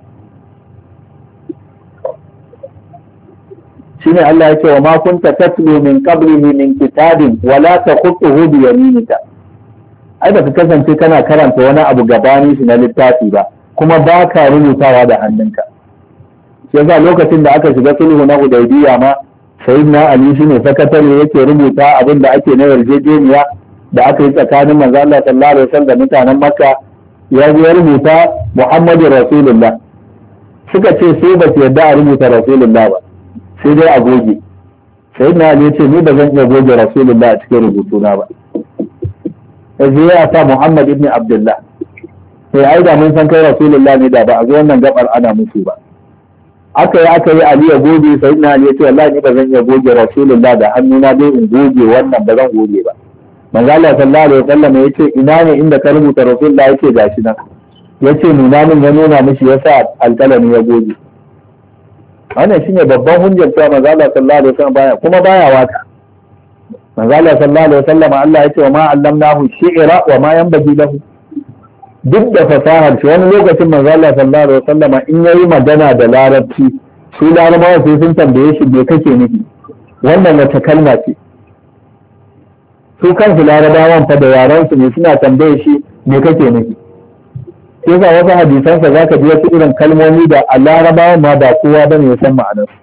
Shine Allah ya ce wa ma kunta tatlu min qablihi min kitabin wala taqutuhu bi yaminika. Ai ba ka kasance kana karanta wani abu gabanin shi na littafi ba, kuma ba ka rubutawa da hannunka. Shi yasa lokacin da aka shiga sulhu na Hudaybiya ma sayyidina Ali shine sakatare yake rubuta abin da ake na yarjejeniya da aka yi tsakanin manzo Allah sallallahu alaihi wasallam da mutanen Makka, ya ya rubuta Muhammadu Rasulullah. Suka ce sai ba su yarda a rubuta Rasulullah ba, sai dai a goge. Sayyidina Ali ya ce ni ba zan iya goge Rasulullah a cikin rubutuna ba. Sai ya sa Muhammad ibn Abdullah. Sai ai da mun san kai Rasulullah ne da ba a zo wannan gabar ana musu ba. Aka yi aka yi Ali ya goge, Sayyidina Ali ya ce wallahi ni ba zan iya goge Rasulullah da hannuna dai in goge wannan ba zan goge ba. Manzo Allah sallallahu alaihi wasallam ya ce ina ne inda ka rubuta Rasulullah, yake gashi nan. Yace nuna min, ya nuna mishi yasa alƙalami ya goge. Wannan shine babban hujjar cewa manzo Allah sallallahu alaihi wasallam baya kuma baya waka. Manzo Allah sallallahu alaihi wasallam Allah ya ce wa ma allamnahu shi'ra wa ma yanbaghi lahu. Duk da fasahar shi wani lokacin manzo Allah sallallahu alaihi wasallam in yayi magana da larabci su larabawa sai sun tambaye shi me kake nufi, wannan wace kalma ce. Su kansu larabawan fa da yaran su ne suna tambaye shi me kake nufi. Sai ga wasu hadisansa zaka ji wasu irin kalmomi da a larabawan ma ba kowa bane ya san ma'anarsu.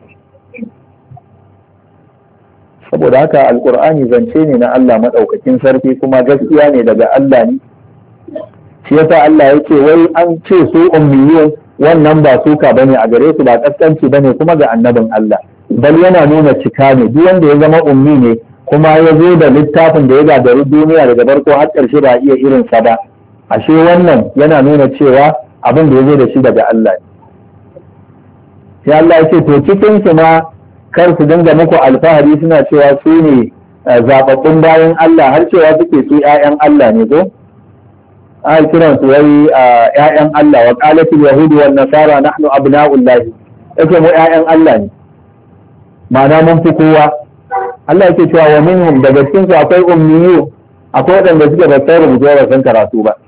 Saboda haka alkur'ani zance ne na Allah maɗaukakin sarki kuma gaskiya ne daga Allah ne. Shi yasa Allah ya ce wai an ce su ummiyun, wannan ba suka bane a gare su, ba kaskanci bane kuma ga annabin Allah, bal yana nuna cika ne. Duk wanda ya zama ummi ne kuma ya zo da littafin da ya gagari duniya daga farko har ƙarshe ba iya irin sa ba, ashe wannan yana nuna cewa abin da ya zo da shi daga Allah ne. Sai Allah ya ce to cikin su ma kar su dinga muku alfahari suna cewa su ne zaɓaɓɓun bayan Allah, har cewa suke su ‘ya'yan Allah ne ko? An kiran su wai ‘ya'yan Allah, wa ƙalatul yahudu wa nasara nahnu abna'ullahi, yake mu ‘ya'yan Allah ne, ma'ana mun fi kowa. Allah yake cewa wa minhum daga cikin su akwai ummiyu, akwai waɗanda suke ba sai rubutu ba san karatu ba.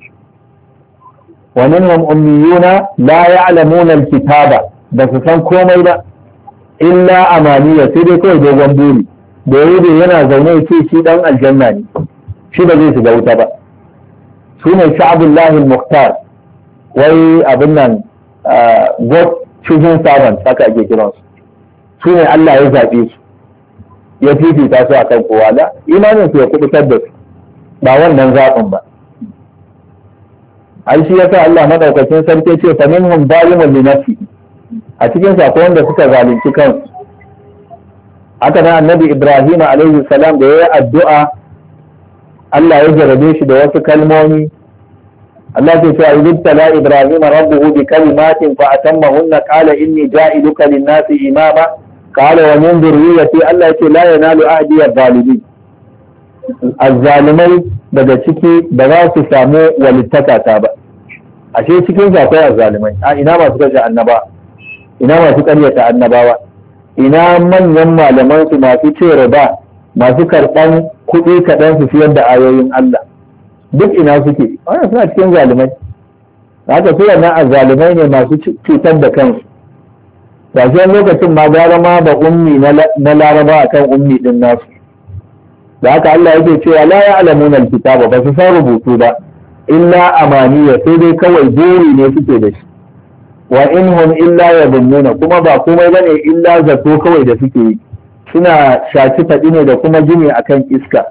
Wa minhum ummiyuna la ya'lamuna al-kitaba, ba su san komai ba. Illa amaniya, sai dai kawai dogon buri da yayi yana zaune ya ce shi dan aljanna ne, shi ba zai shiga wuta ba. Su ne sha'abullahi al-mukhtar, wai abin nan God choosing servants haka ake kiransu. Su ne Allah ya zaɓe su, ya fifita su akan kowa, da imanin su ya kubutar da su, ba wannan zaɓin ba. Ai shi yasa Allah madaukakin sarki ce fa minhum zalimun li nafsihi, a cikin sako wanda suka zalunci kansu. Haka nan annabi Ibrahim alaihi salam da ya yi addu'a Allah ya jarabe shi da wasu kalmomi. Allah ke cewa idh tala Ibrahim rabbuhu bi kalimatin fa atammahunna qala inni ja'iluka lin-nasi imama qala wa min dhurriyyati. Allah ya ce la yanalu ahdi adh-dhalimin, azzalimai daga ciki ba za su samu walittakata ba. Ashe cikin su akwai azzalimai. A ina masu kashe annaba, ina masu ƙaryata annabawa, ina manyan malaman su masu ce riba, masu karɓan kuɗi kaɗan su siyar da ayoyin Allah, duk ina suke? Wannan suna cikin zalimai. Haka su wannan azzalimai ne masu cutar da kansu. Gashi lokacin ma gara ma ba ummi na laraba akan ummi din nasu. Da haka Allah yake cewa la ya'lamuna al-kitaba, ba su san rubutu ba. illa amaniya sai dai kawai buri ne suke da shi, wa in hum illa yadhunnuna kuma ba komai bane illa zato kawai da suke yi, suna shaci faɗi ne da kuma gini akan iska.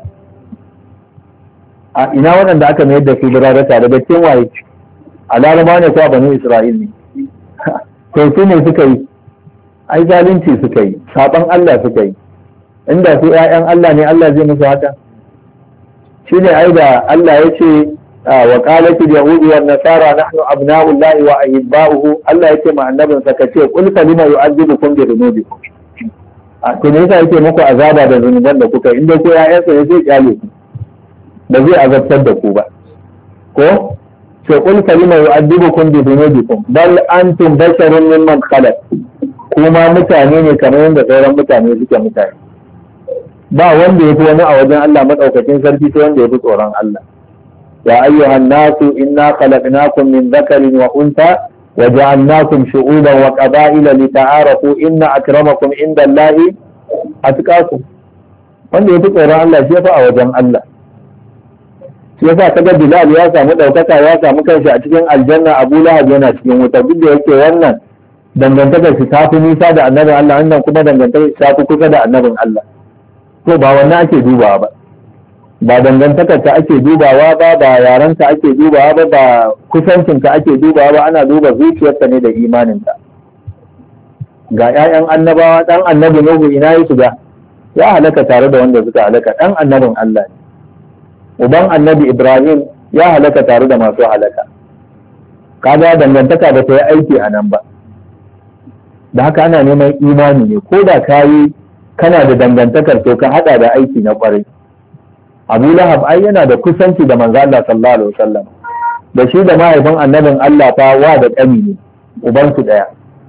A ina waɗanda aka mayar da su birarata daga cikin waye, a laraba ne ko a bani isra'il ne? to su ne suka yi, ai zalunci suka yi, saban Allah suka yi. Inda su ƴaƴan Allah ne Allah zai musu haka? Shi ne ai da Allah ya ce wa qalatil yahudu wan nasara nahnu abna'ullahi wa ahibba'uhu, Allah ya ce ma annabin sa kace qul falima yu'adhibukum bi dhunubikum. A to ne yasa yake muku azaba da zunuban da kuka, inda ko ƴaƴansa ne zai kyale ku, ba zai azabtar da ku ba. Ko sai qul falima yu'adhibukum bi dhunubikum bal antum basharun mimman khalaq, kuma mutane ne kamar yadda sauran mutane suke mutane. Ba wanda ya fi wani a wajen Allah madaukakin sarki sai wanda ya fi tsoron Allah. ya ayyuhan nasu inna khalaqnakum min dhakarin wa untha wa ja'alnakum shu'uban wa qaba'ila lita'arafu inna akramakum indallahi atqakum. Wanda ya fi tsoron Allah shi ya fi a wajen Allah. Shi yasa kaga Bilal ya samu daukaka, ya samu kanshi a cikin aljanna, Abu Lahab yana cikin wuta, duk da yake wannan dangantakar shi ta fi nisa da annabin Allah, wannan kuma dangantakar shi ta fi kusa da annabin Allah. To ba wannan ake dubawa ba, ba dangantakar ta ake dubawa ba, ba yaran ta ake dubawa ba, ba kusancin ta ake dubawa ba, ana duba zuciyarta ne da imaninta. Ga ƴaƴan annabawa, dan annabi Nuhu ina ya shiga, ya halaka tare da wanda suka halaka, dan annabin Allah ne. Uban annabi Ibrahim ya halaka tare da masu halaka. Kaga dangantaka ba ta yi aiki a nan ba. Da haka ana neman imani ne, ko da ka yi kana da dangantakar to ka hada da aiki na kwarai. Abu Lahab ai yana da kusanci da manzo Allah sallallahu alaihi wasallam, da shi da mahaifin annabin Allah fa wa da ƙani ne, uban su daya.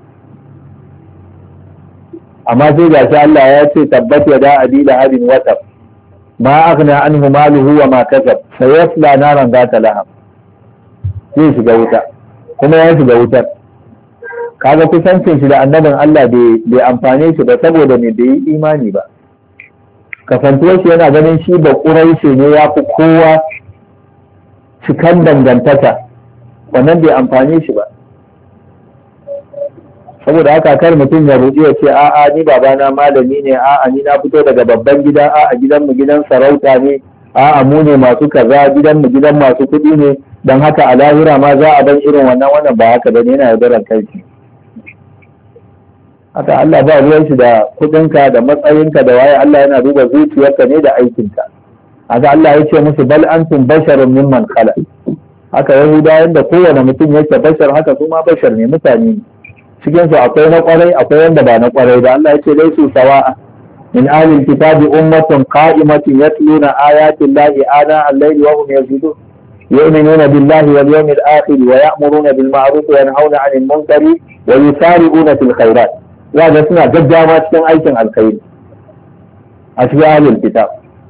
Amma sai ga shi Allah ya ce tabbat yada abi lahabin wa tab ma aghna anhu maluhu wa ma kasab sayasla naran zata lahab. Zai shiga wuta, kuma ya shiga wutar. Kaga kusancin shi da annabin Allah bai amfane shi ba, saboda me bai yi imani ba. Kasantuwar shi yana ganin shi ba ƙuraishe ne, ya fi kowa cikan dangantaka, wannan bai amfane shi ba. Saboda haka kar mutum ya ruɗi ya ce a'a ni babana malami ne, a'a ni na fito daga babban gida, a'a gidanmu gidan sarauta ne, a'a mu ne masu kaza, gidanmu gidan masu kuɗi ne, don haka a lahira ma za a ban irin wannan, wannan ba haka bane, yana yaudarar kai. Haka Allah ba ruwan shi da kudinka da matsayinka da waye, Allah yana duba zuciyarka ne da aikinka. Haka Allah ya ce musu bal antum basharun mimman khalaq. Haka Yahudawan da kowane mutum yake bashar, haka su ma bashar ne, mutane ne. Cikin su akwai na kwarai, akwai wanda ba na kwarai ba. Allah ya ce laisu sawa'a min ahlil kitabi ummatun qa'imatun yatluna ayati llahi ana al-layli wa hum yazidun yu'minuna billahi wal yawmil akhir wa ya'muruna bil ma'ruf wa yanhauna 'anil munkari wa yusari'una fil khairat. Ya ga suna gaggawa cikin aikin alkhairi a cikin ahlul kitab.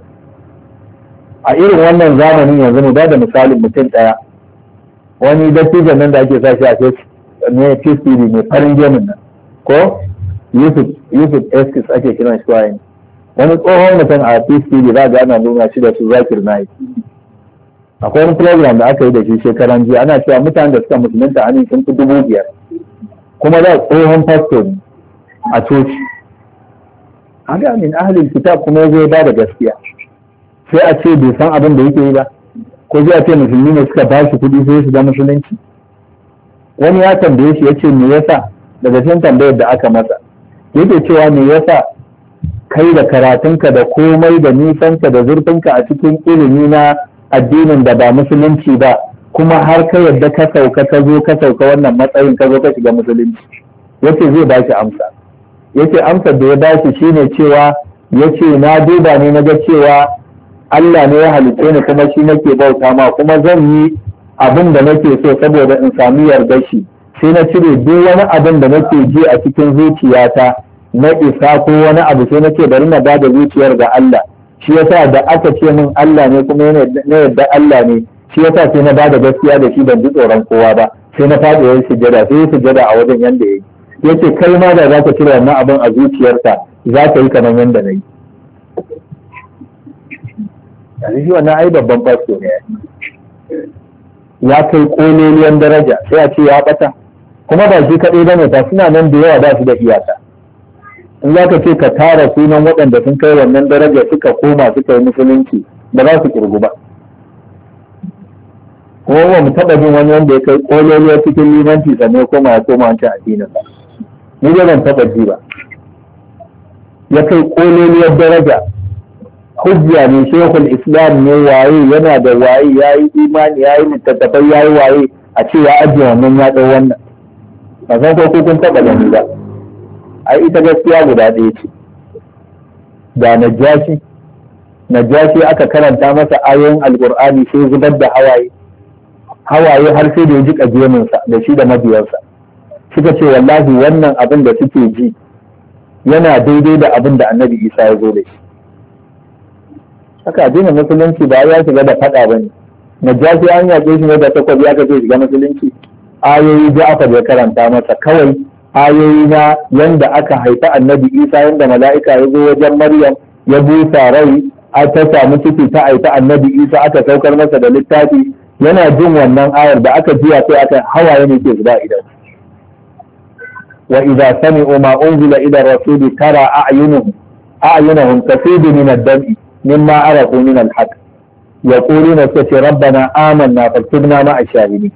A irin wannan zamanin yanzu mu da misalin mutum daya, wani dattijan nan da ake sa shi a ce ne P C D mai farin gemun nan, ko Yusuf Yusuf Eskis ake kiran shi waye, wani tsohon mutum a P C D za ga ana nuna shi da su Zakir Naik. Akwai wani program da aka yi da shi shekaran jiya, ana cewa mutanen da suka musulunta anin sun fi dubu biyar, kuma da tsohon pastor ne a coci. Haka min ahlul kitab kuma ya zo ba da gaskiya, sai a ce bai san abin da yake yi ba, ko zai a ce musulmi ne suka ba shi kuɗi sai su ga musulunci. Wani ya tambaye shi ya ce me yasa, daga cikin tambayar da aka masa yake cewa me yasa kai da karatunka da komai da nisanka da zurfinka a cikin ilimi na addinin da ba musulunci ba, kuma har ka yadda ka sauka ka zo ka sauka wannan matsayin ka zo ka shiga musulunci. Yace zai ba shi amsa, yace amsar da ya ba shi shine cewa yace na duba ne na ga cewa Allah ne ya halitta ni kuma shi nake bauta ma, kuma zan yi abin da nake so saboda in sami yarda shi, sai na cire duk wani abin da nake ji a cikin zuciyata na isa ko wani abu, sai nake bari na bada zuciyar ga Allah. Shi yasa da aka ce min Allah ne kuma na yarda Allah ne, shi yasa sai na bada gaskiya da shi, ban ji tsoron kowa ba, sai na faɗi yayin sujjada, sai ya sujjada a wajen yanda yayi. Yace kai ma da zaka cire wannan abin a zuciyarka za ka yi kamar yanda nayi. Yanzu shi wannan ai babban fasto ne. ya kai kololiyan daraja sai a ce ya bata. Kuma ba shi kaɗai bane ba, suna nan da yawa ba su da iyaka. In za ka ce ka tara sunan waɗanda sun kai wannan daraja suka koma suka yi musulunci ba za su kirgu ba. Kuma ba mu taɓa jin wani wanda ya kai kololiyar cikin limanci sannan ya koma ya koma wancan addinin ba. Ni dai ban taɓa ji ba. Ya kai kololiyar daraja, hujja ne, shekul islam ne, waye yana da waye, ya yi imani, ya yi littattafai, ya yi waye, a ce ya ajiye wannan ya ɗau wannan. Ba san ko kun taɓa gani ba. Ai ita gaskiya guda ɗaya ce. Da najashi najashi aka karanta masa ayoyin alkur'ani sai zubar da hawaye hawaye har sai da ya ji kajeminsa da shi da mabiyansa. Suka ce wallahi wannan abin da suke ji yana daidai da abin da annabi isa ya zo da shi. Haka addinin musulunci ba ya shiga da faɗa ba ne. Najashi an yaƙe shi ne da takwabi aka ce shiga musulunci. Ayoyi Ja'far ya karanta masa kawai, ayoyi na yanda aka haifa annabi isa, yanda mala'ika ya zo wajen maryam ya busa rai ta samu ciki ta haifa annabi isa, aka saukar masa da littafi. Yana jin wannan ayar da aka jiya sai aka hawaye ne ke zuba idan. Wa idza sami'u ma unzila ila rasuli tara a'yunuhum a'yunuhum tafidu min ad-dam'i mimma arafu min al-haqq yaquluna sai rabbana amanna faktubna ma'a shahidin.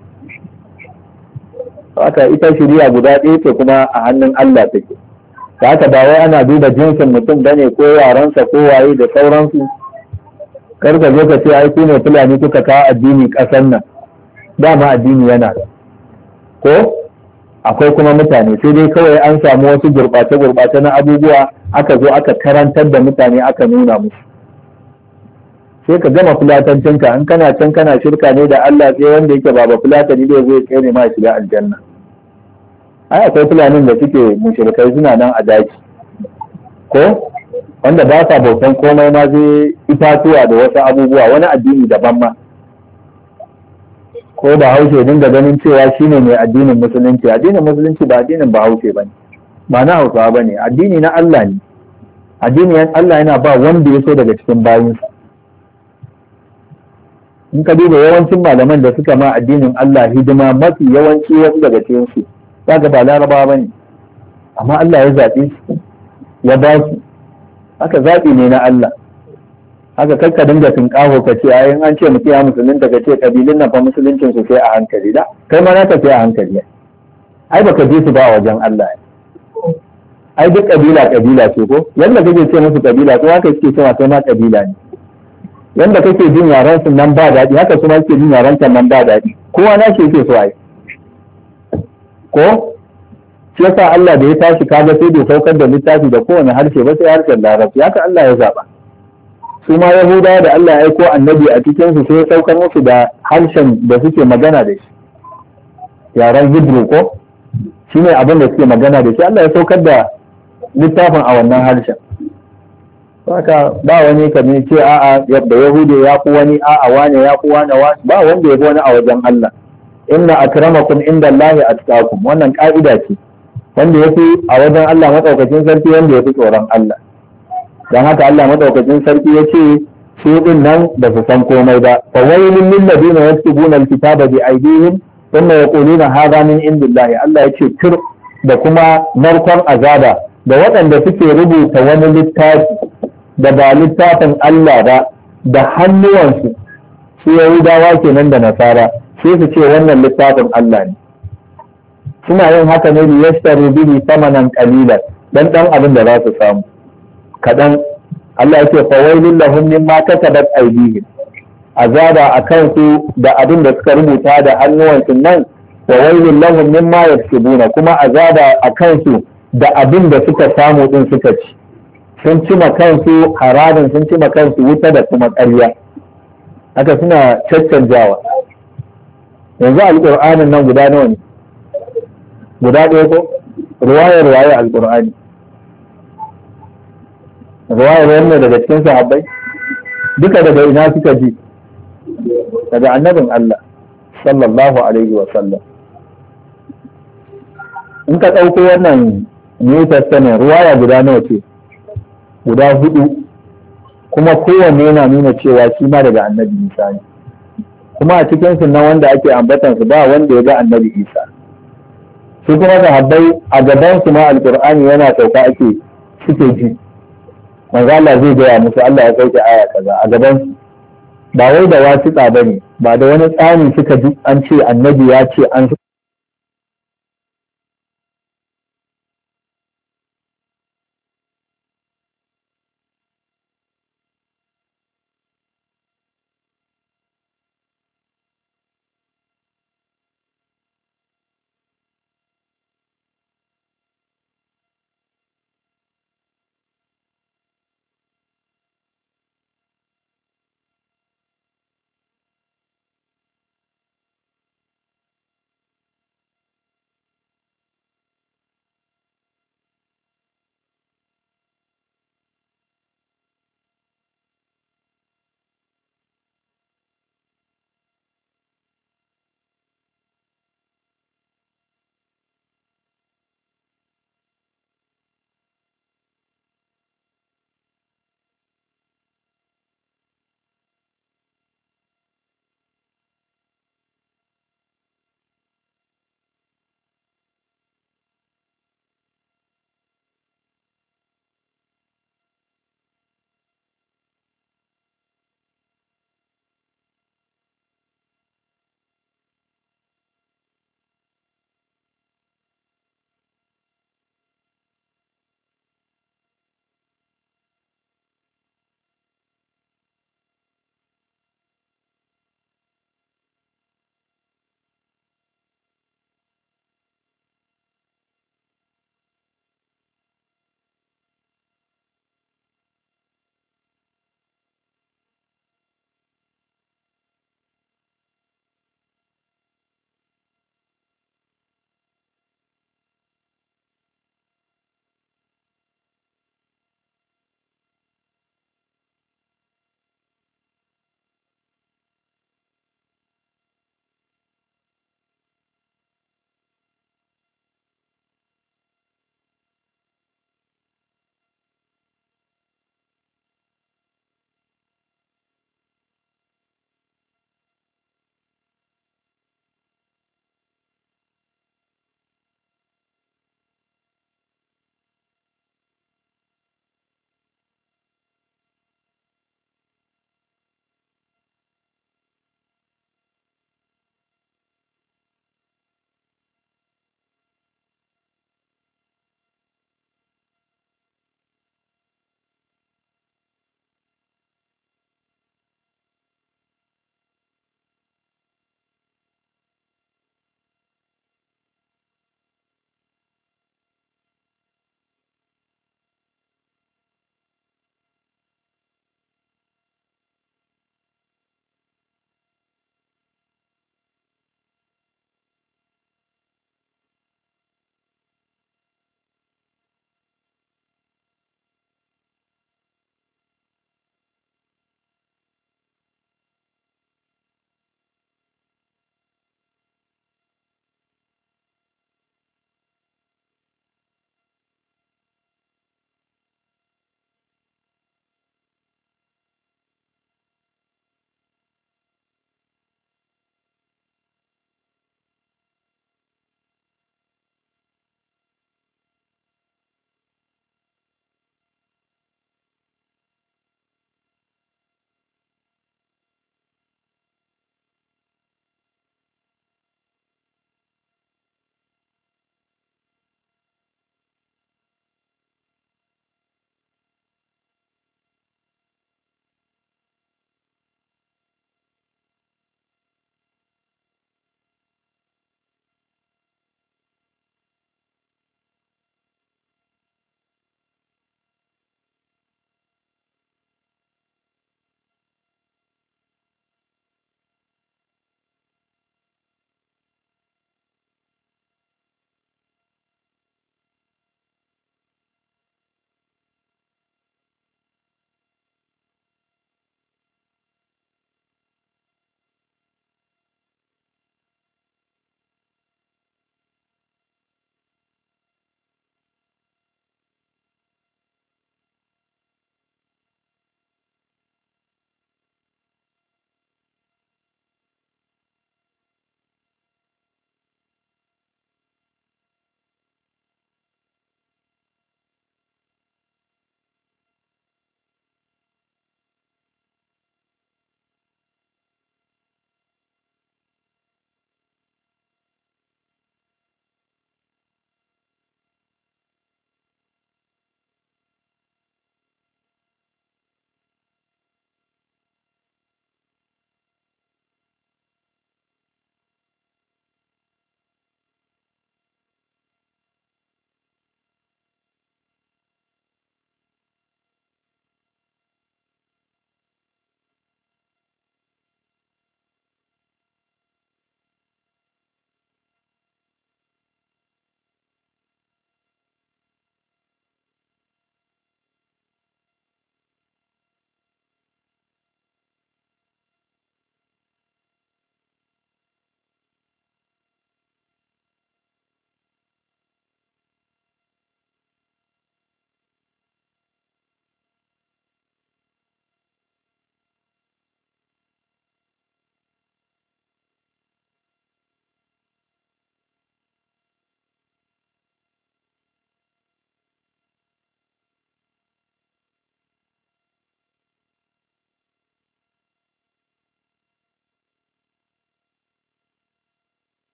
Haka ita shiriya guda ɗaya ce kuma a hannun Allah take. Haka ba wai ana duba jinsin mutum bane ko yaransa ko waye da sauransu. Kar ka zo ka ce ai ku ne Fulani kuka kawo addini ƙasar nan. Dama addini yana da. Ko akwai kuma mutane sai dai kawai an samu wasu gurɓace-gurɓace na abubuwa aka zo aka karantar da mutane aka nuna musu. Sai ka gama fulatancinka in kana can kana shirka ne da Allah sai wanda yake ba ba fulatani da zai kai ne ma shiga aljanna. Ai akwai fulanin da suke mushrikai suna nan a daji ko wanda ba sa bautan komai ma zai itatuwa da wasu abubuwa wani addini daban ma. Ko ba haushe dinga ganin cewa shine mai addinin musulunci. Addinin musulunci ba addinin ba haushe bane, ba na hausawa bane, addini na Allah ne. Addinin Allah yana ba wanda ya so daga cikin bayinsa. In ka duba yawancin malaman da suka ma addinin Allah hidima mafi yawanci wasu daga cikin su kaga ba larabawa bane, amma Allah ya zaɓe su ya ba su. Haka zaɓi ne na Allah. Haka kakka dinga tunƙaho ka ce ayin an ce mutum ya musulunta ka ce kabilun nan fa musuluncin su sai a hankali da kai ma naka sai a hankali. Ai baka ji su ba a wajen Allah. Ai duk kabila kabila ce ko yanda kake ce musu kabila to haka suke cewa kai ma kabila ne. Yanda kake jin yaran su nan ba daɗi haka kuma suke jin yaran kan nan ba daɗi. Kowa na shi yake so ai. Ko shi yasa Allah da ya tashi kaga sai bai saukar da littafi da kowane harshe ba sai harshen Larabci. Haka Allah ya zaba. Su ma Yahudawa da Allah ya aiko annabi a cikin su sai ya saukar musu da harshen da suke magana da shi. Yaren Hebrew ko shine abin da suke magana da shi. Allah ya saukar da littafin a wannan harshen. Haka ba wani ka ne ce a'a da Yahude ya fi wani a'a wane ya fi wani ba wanda ya fi wani a wajen Allah. Inna akramakum inda Allahi atqakum, wannan ka'ida ce. Wanda ya fi a wajen Allah madaukakin sarki wanda ya fi tsoron Allah. Dan haka Allah madaukakin sarki ya ce su din nan ba su san komai ba. Fa wailul lil ladina yaktubuna alkitaba bi aydihim thumma yaquluna hadha min indillahi. Allah ya ce tur da kuma narkon azaba da waɗanda suke rubuta wani littafi da ba littafin Allah ba da hannuwansu, su Yahudawa kenan da Nasara, sai su ce wannan littafin Allah ne. Suna yin haka ne liyashtaru bihi thamanan qalilan, dan dan abin da za su samu kadan. Allah yake fa wailul lahum mimma katabat aydihim, azaba akan su da abin da suka rubuta da hannuwansu nan, wa wailul lahum mimma yaksubuna, kuma azaba akan su da abin da suka samu din suka ci. Sun cima kansu haramin, sun cima kansu wuta da kuma ƙarya. Haka suna caccanjawa. Yanzu alƙur'anin nan guda nawa ne? Guda ɗaya ko? Ruwayar ruwayar alƙur'ani. Ruwayar wannan daga cikin sahabbai? Duka daga ina suka ji? Daga annabin Allah sallallahu alaihi wa sallam. In ka ɗauko wannan New Testament ruwaya guda nawa ce? Guda hudu, kuma kowanne yana nuna cewa shi ma daga annabi Musa ne. kuma a cikin su nan wanda ake ambatan su ba wanda ya ga annabi Isa. su kuma sahabbai a gaban su ma alqur'ani yana sauka ake suke ji, manzo Allah zai gaya musu Allah ya sauke aya kaza a gaban su, ba wai da wasiƙa bane, ba da wani tsani suka ji an ce annabi ya ce an